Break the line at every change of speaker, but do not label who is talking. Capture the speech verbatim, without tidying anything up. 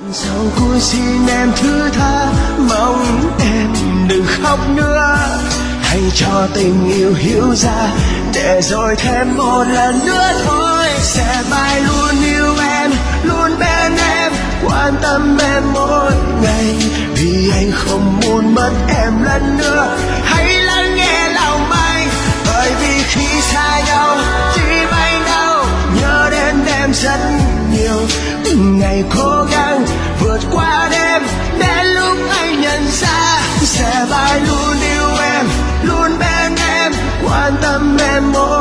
Sau cuối xin em thứ tha, mong em đừng khóc nữa. Hãy cho tình yêu hiểu ra, để rồi thêm một lần nữa thôi. Sẽ mãi luôn yêu em, luôn bên em, quan tâm em mỗi ngày. Vì anh không muốn mất em lần nữa. Hãy lắng nghe lòng anh, bởi vì khi xa nhau tim anh đau, nhớ đến em rất nhiều. Từng ngày cố gắng vượt qua đêm, đến lúc anh nhận ra sẽ mãi luôn yêu em, luôn bên em, quan tâm em mỗi